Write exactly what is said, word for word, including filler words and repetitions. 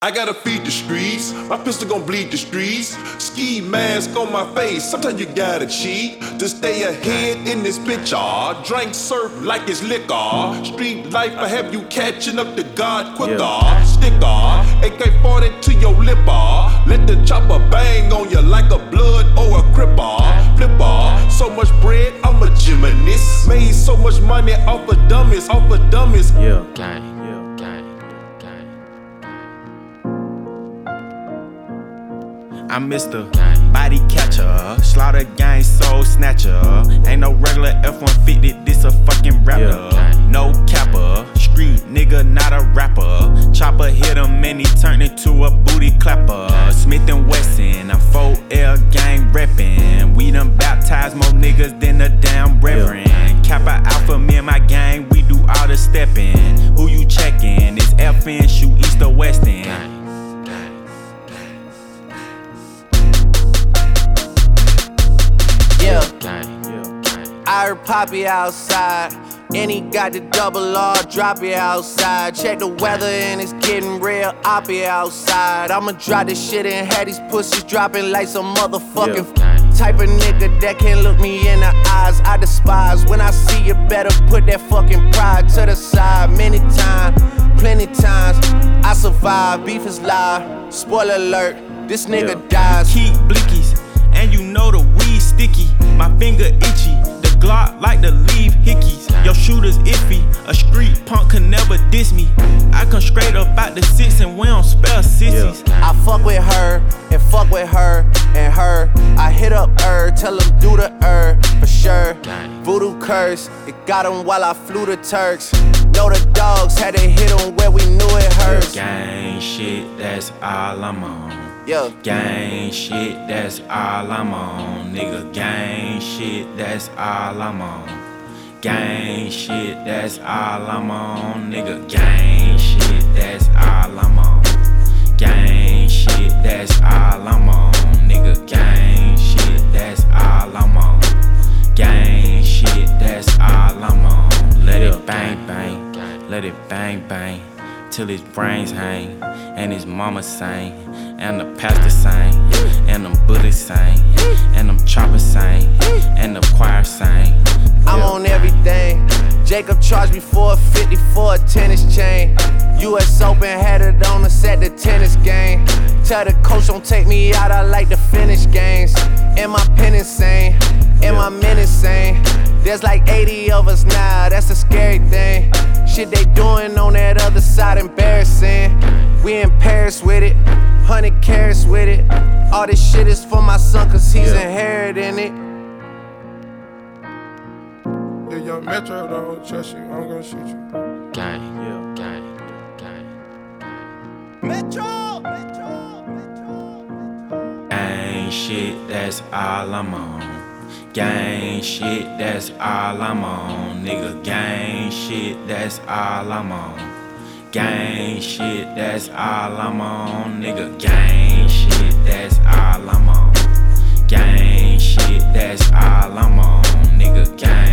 I gotta feed the streets, my pistol gon' bleed the streets. Ski mask on my face, sometimes you gotta cheat to stay ahead in this bitch. Ah, drink surf like it's liquor. Street life will have you catching up to God quicker. Yeah. Sticker, A K forty to your lip. Ah, let the chopper bang on you like a blood or a cripper. Flipper, so much bread, I'm a gymnast. Made so much money off of dummies, off of dummies. Yeah, gang. I'm Mister Body Catcher, Slaughter Gang Soul Snatcher. Ain't no regular F one fifty, this a fucking raptor. No capper, street nigga, not a rapper. Chopper hit him and he turned into a booty clapper. Smith and Wesson, I'm four L gang reppin'. We done baptized more niggas than a damn reverend. Kappa Alpha, me and my gang, we do all the steppin'. Who you checkin'? It's F N, shoot east or west end. I heard Poppy outside, and he got the double R, drop it outside. Check the weather and it's getting real, I'll be outside. I'ma drop this shit and have these pussies dropping like some motherfucking yeah. type of nigga that can't look me in the eyes. I despise when I see you, better put that fucking pride to the side. Many times, plenty times, I survive, beef is live. Spoiler alert, this nigga yeah. dies. Keep blickies, and you know the weed sticky. My finger itchy. Glock like to leave hickeys. Your shooter's iffy. A street punk can never diss me. I come straight up out the six and we don't spell sissies. Yeah. I fuck with her and fuck with her and her. I hit up her, tell them do the her for sure. Voodoo curse, it got him while I flew the Turks. Know the dogs had to hit him where we knew it hurts. Gang shit, that's all I'm on. Yeah. Gang shit, that's all I'm on. Nigga, gang shit, that's all I'm on. Gang shit, that's all I'm on. Nigga, gang shit, that's all I'm on. Gang shit, that's all I'm on. Nigga, gang shit, that's all I'm on. Gang shit, that's all I'm on. Let it bang bang, let it bang bang. Till his brains hang, and his mama sang, and the pastor sang, and them Buddhists sang, and them choppers sang, and the choir sang. I'm on everything. Jacob charged me four fifty for a tennis chain. U S Open had it on us at the tennis game. Tell the coach don't take me out, I like to finish games. And my pen insane, and my men insane. There's like eighty of us now, that's a scary thing. Shit they doing on that other side embarrassing. We in Paris with it, hundred carats with it. All this shit is for my son cause he's yeah. inheriting it. Yeah, young Metro don't trust you, I'm gonna shoot you. Gang, yeah, gang, gang. Metro! Metro! Metro! Metro! Gang shit, that's all I'm on. Gang shit, that's all I'm on. Nigga, gang shit, that's all I'm on. Gang shit, that's all I'm on. Nigga, gang shit, that's all I'm on. Gang shit, that's all I'm on. Nigga, gang